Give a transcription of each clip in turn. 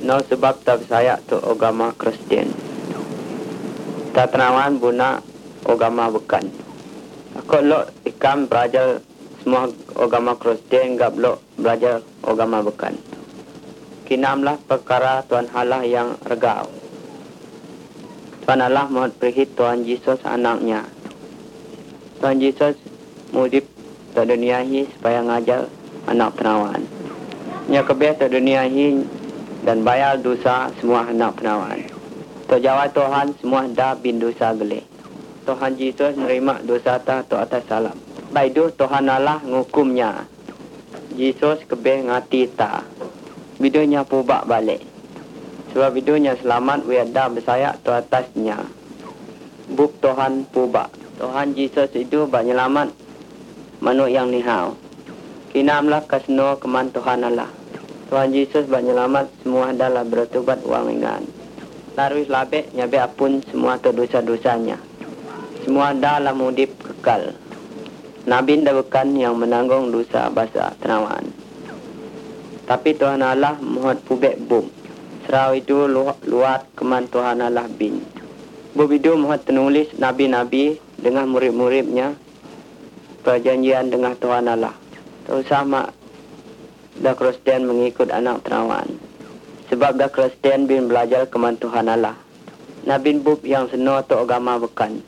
No sebab tak percaya tu agama Kristian. Tak tenawan buna agama bukan. Aku lo ikam belajar semua agama Kristian, gak lo belajar agama bukan. Kinamlah perkara Tuhan Allah yang regau. Tuhan Allah mohon perhit Tuhan Yesus anaknya. Tuhan Yesus mudip ke dunia ini supaya ngajar anak penawan. Nya kebih ke dunia ini dan bayar dosa semua anak penawan. Terjawab Tuhan semua dah bin dosa gelih. Tuhan Yesus menerima dosa ta tu atas salam. Baidu Tuhan Allah ngukumnya. Yesus kebih ngati ta. Bidunya pubak balik. Sebab bidunya selamat wiada bersaya tu atasnya. Buk Tuhan pubak. Tuhan Yesus itu bernyelamat manu yang nihau. Kinamlah kasno keman Tuhan Allah. Tuhan Yesus bernyelamat semua adalah bertobat uang ingan. Larus labek nyabe apun semua tu dosa-dosanya. Semua dalam mudip kekal. Nabi bukan yang menanggung dosa basa tenawan. Tapi Tuhan Allah mohon pubek bum. Serau itu luat keman Tuhan Allah bin. Bum itu mohon penulis Nabi-Nabi dengan murid-muridnya. Perjanjian dengan Tuhan Allah. Terus sama dah Kristian mengikut anak tenawan. Sebab dah Kristian bin belajar keman Tuhan Allah. Nabi bub yang seno tu agama bukan.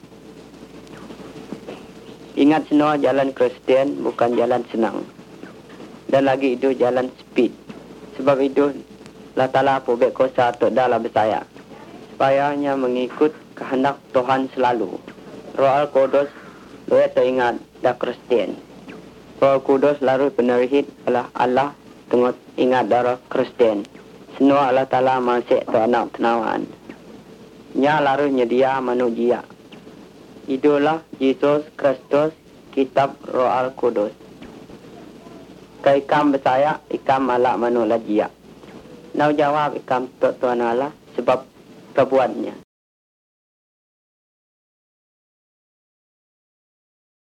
Ingat seno jalan Kristian bukan jalan senang. Dan lagi itu jalan speed. Sebab itu Allah Ta'ala pubek kuasa tu dalam bersaya. Supaya hanya mengikut kehendak Tuhan selalu. Roh Al-Qudus luar teringat dah Kristian. Roh Al-Qudus lalu penerhit Allah tengok ingat darah Kristian. Semua Allah Ta'ala masih tu anak tenawan. Nya lalu nyedia manusia. Itulah Yesus Kristus kitab Roh Al-Qudus. Ke ikam bersaya, ikam malak manu lajia. Nau jawab ikam Tuhan Allah sebab kebuatnya.